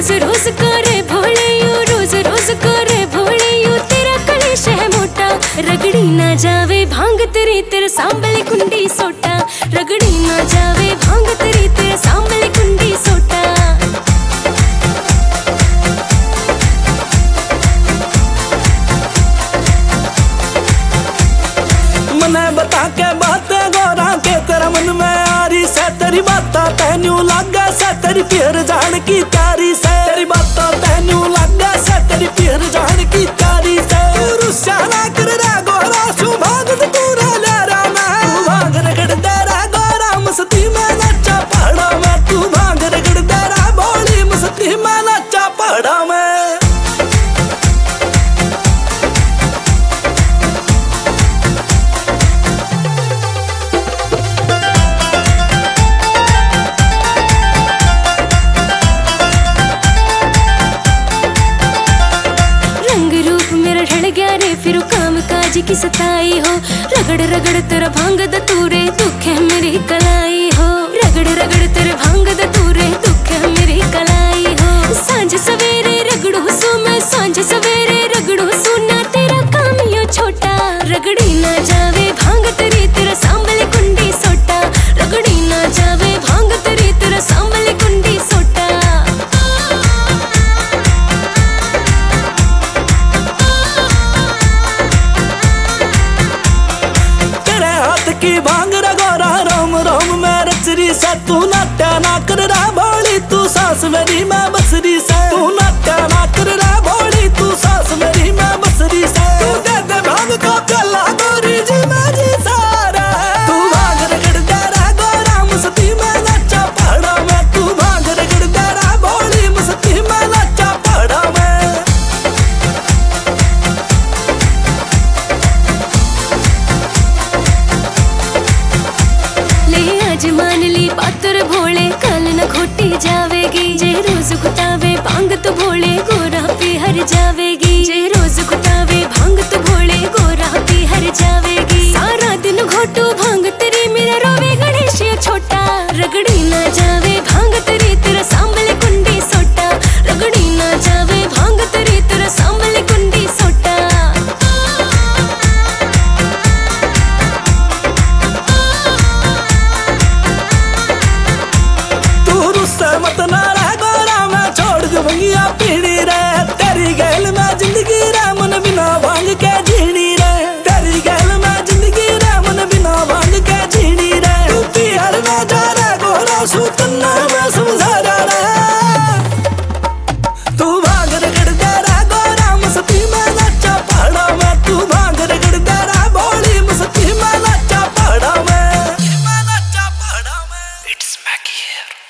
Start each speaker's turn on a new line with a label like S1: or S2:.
S1: रोज रोज करे भोले यू, रोज रोज करे भोले यू, तेरा कलेश है मोटा। रगड़ी ना जावे भांग तेरी, तेरे सांबले कुंडी सोटा। रगड़ी ना जावे भांग तेरी, तेरे सांबले कुंडी सोटा।
S2: मने बता के बातें गोरा के तेरा मन में आ रही से, तेरी बाता तेन्यू लागे से, तेरी पियर जान की प्यारी से। तेरी बाता तेन्यू लागे से, तेरी पियर जान की प्यारी से। रुस्सा ना कर रे गोरा सुभाग पूरा ले रहा मैं, तू भाग रगड़ दे रे गोरा मस्ती में नचा पहाड़ा में। तू भाग रगड़ दे रे भोली मस्ती में नचा पहाड़ा में।
S1: फिर काम काज की सताई हो, रगड़ रगड़ तेरा भांग दतूरे, दुख है मेरी कलाई हो। रगड़ रगड़ तेरे भांग दतूरे, दुख है मेरी कलाई हो। सांझ सवेरे रगड़ू सू मैं, सांझ सवेरे रगड़ू सू ना, तेरा काम यो छोटा। रगड़ी ना जावे भांग तेरी, तेरा सांबले कुंडी सोटा। रगड़ी ना जावे भांग तेरी, तेरा सांबले कुंडी सोटा।
S2: की भांग रगोरा रोम रोम में रचरी से। तू नाट्या ना कर रहा भोली, तू सास मेरी मैं बसरी से। तू नाट्या ना कर रहा भोली, तू सास मेरी मैं बसरी से। तू दे दे भांग को चला गोरी जी मैं जी सारा। तू भांग रगड़ दे रहा गोरा मस्ती में नचा पहाड़ा में। तू भांग रगड़ दे रहा भोली मस्ती में नचा पहाड़ा में।
S1: मान ली पातर भोले, कल न खोटी जावेगी। जे रोज खुतावे भांग तो भोले, गोरा पी हर जावेगी। जे रोज खुतावे भांग तो भोले, गोरा पी हर जावेगी। सारा दिन घोटू भांग तेरी, मेरा रोवे गणेश ये छोटा। रगड़ी ना जावे भांग तेरी, तेरा सांबले कुंडी सोटा। रगड़ी ना जावे भांग तेरी, तेरा सांबले कुंडी सोटा।
S2: मत ना रह गोरा मैं छोड़ दूंगी पीढ़ी।